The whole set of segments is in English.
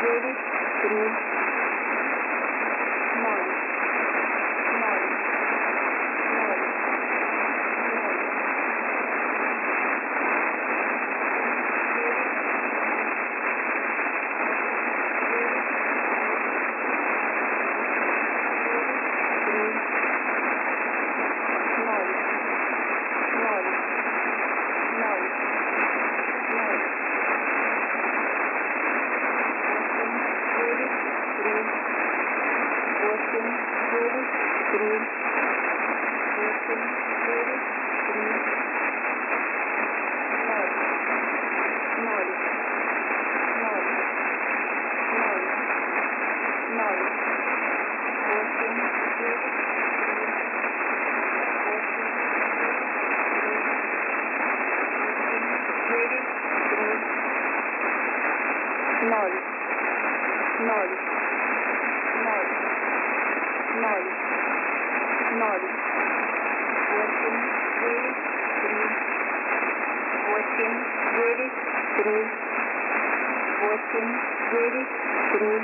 very true, knowledge, knowledge, knowledge, knowledge, knowledge, knowledge, knowledge, knowledge, working very through, working very through, working very through,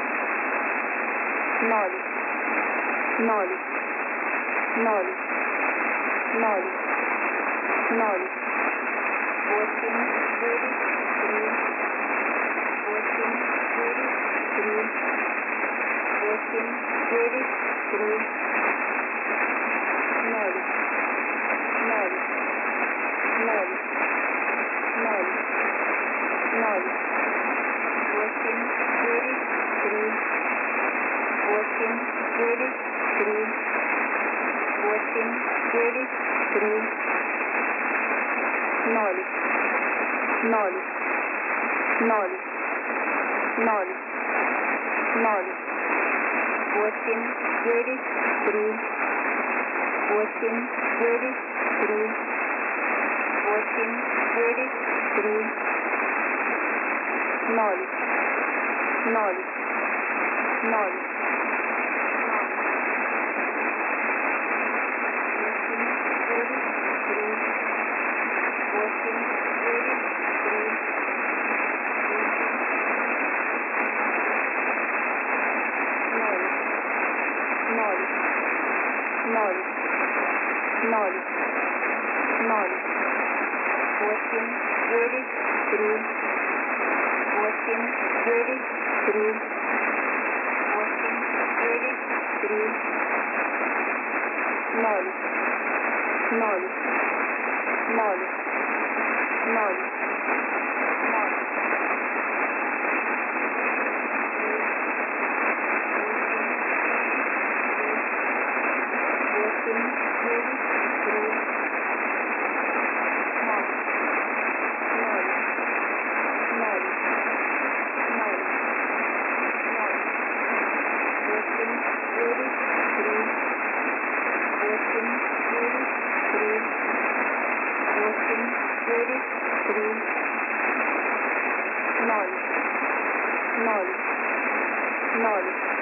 knowledge, knowledge, knowledge, knowledge, knowledge, working very through, working very through, working very through, knowledge, knowledge, knowledge, knowledge, knowledge, working very through, working very through, working very through, knowledge, knowledge, knowledge, knowledge, knowledge, working very through, working very through, working very through, knowledge, knowledge, knowledge, working very through, working very through, knowledge, knowledge, knowledge, knowledge, working very through, working very through, working very through, knowledge, knowledge, knowledge, knowledge, knowledge. Working very through, knowledge, knowledge, knowledge, knowledge, knowledge, working very through, working very through, working very through, knowledge, knowledge, knowledge.